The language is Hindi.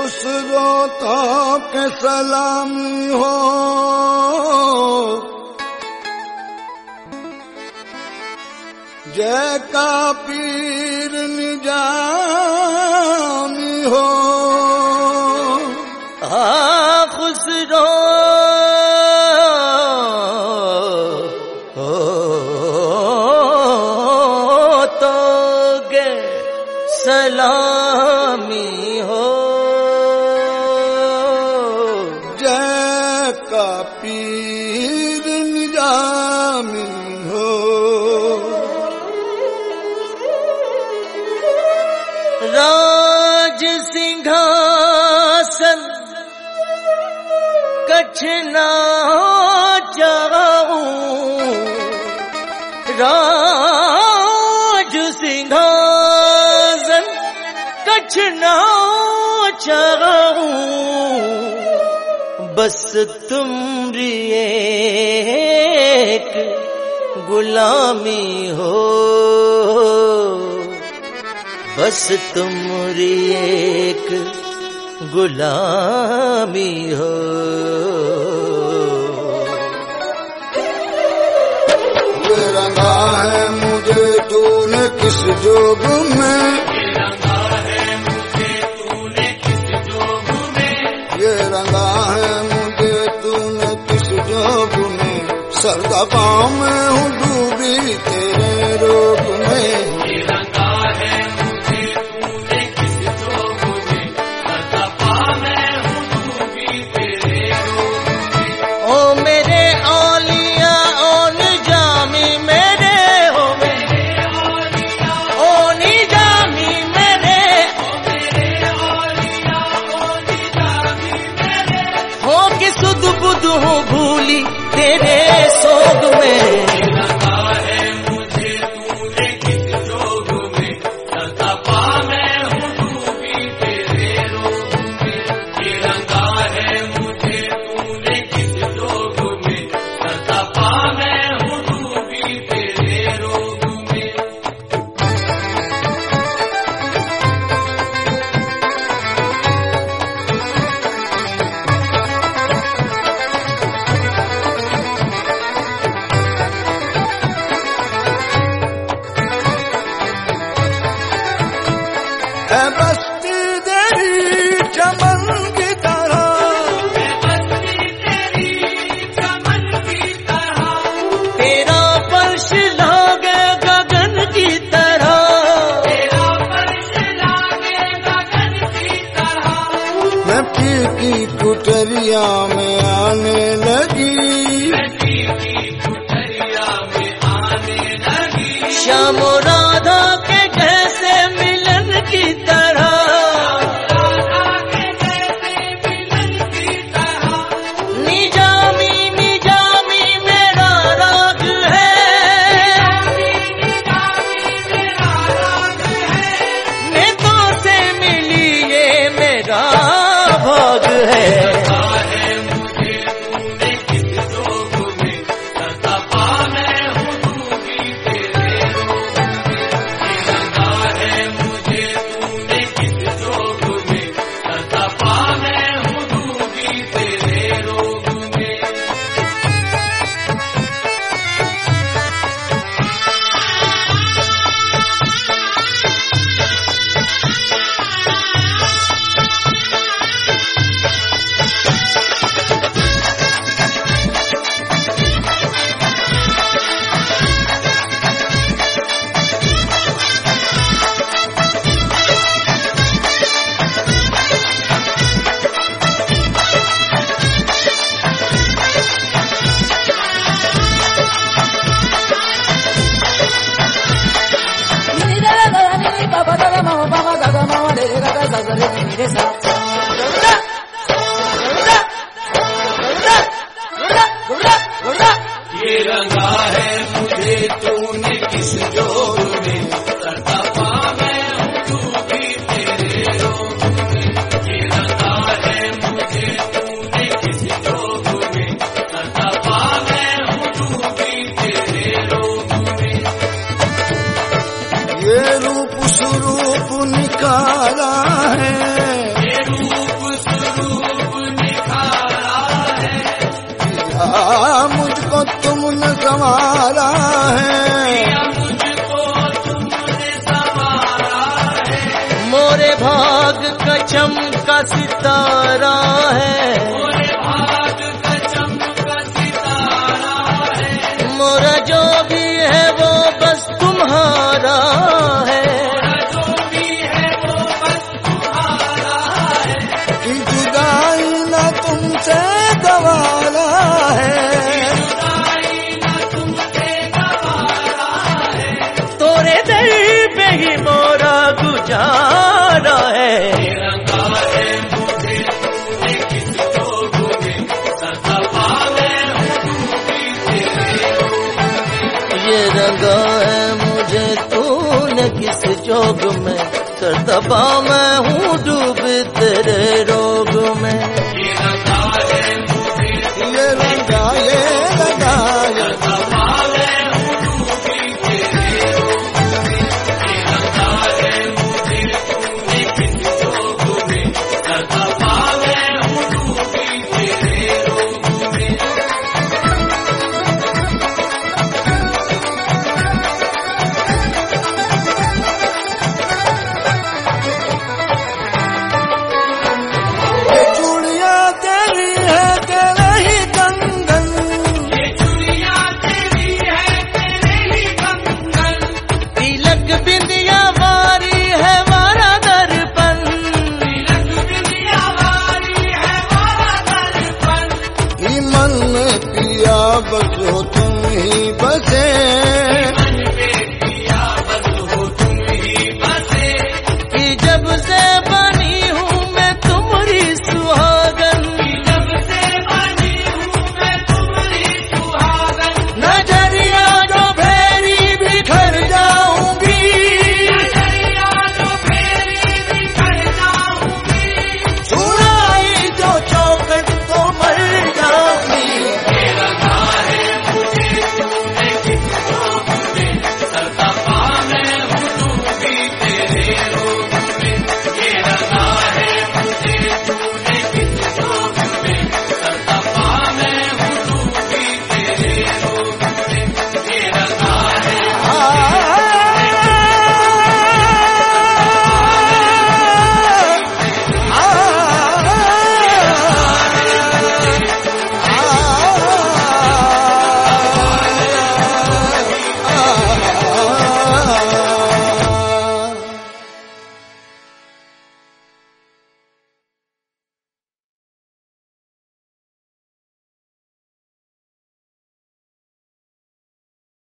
उस रोतों के सलामी हो, जय का पीर निजामी हो। खुसरो तो गे सलामी हो, जय का पीर निजामी हो। राज सिंहासन कछना चाहूं, राज सिंहासन कछना चाहूं, बस तुमरी एक गुलामी हो, बस तुमरी एक गुलामी हो। ये रंगा है मुझे तूने किस जोग में, ये रंगा है मुझे तूने किस जोग में, ये रंगा है मुझे तूने किस जोग में, सरदा पाँव में हूँ डूबी तेरे रोग में। ये रंगा है मुझे तूने किस जोग में, सरदा पाँव में हूँ डूबी तेरे रोग में। ओ मेरे औलिया ओ निजामी मेरे, हो मेरे औलिया ओ निजामी मेरे, हो मेरे औलिया ओ निजामी मेरे, हो कि सुध बुध हो भूली तेरे सोग में। ये रंगा है मुझे तूने किस जोग में, सरदा पाँव में हूँ डूबी तेरे रोग में। ये रंगा है मुझे तूने किस जोग में, सरदा पाँव में हूँ डूबी तेरे रोग में। है बस्ती तेरी चमन की तरह, तेरा फर्श लागे गगन की तरह, तेरा फर्श लागे गगन की तरह, मैं पीर की कुटरिया में आने लगी, श्याम राधा के जैसे मिलन की तरह, निजामी निजामी मेरा राग है, नेतों से मिली ये मेरा भाग है। ये रंगा है मुझे तूने किस जोग में, सरदा पाँव में हूँ डूबी तेरे रोग में। ये रंगा है मुझे तूने किस जोग में, सरदा पाँव में हूँ डूबी तेरे रोग में। ये रूप स्वरूप निकाला है, मुझको तुमने संवारा है, मोरे भाग का चमका सितारा है, मोरा जो भी है वो बस तुम्हारा है, कि जुदाई ना तुमसे गवारा है, तोरे दर पे ही मोरा गुजारा है। ये रंगा है मुझे तूने किस जोग में, सर दबा मैं हूँ डूब तेरे रोग में। ये रंगा ये लगा ये बस हो तुम ही बसे।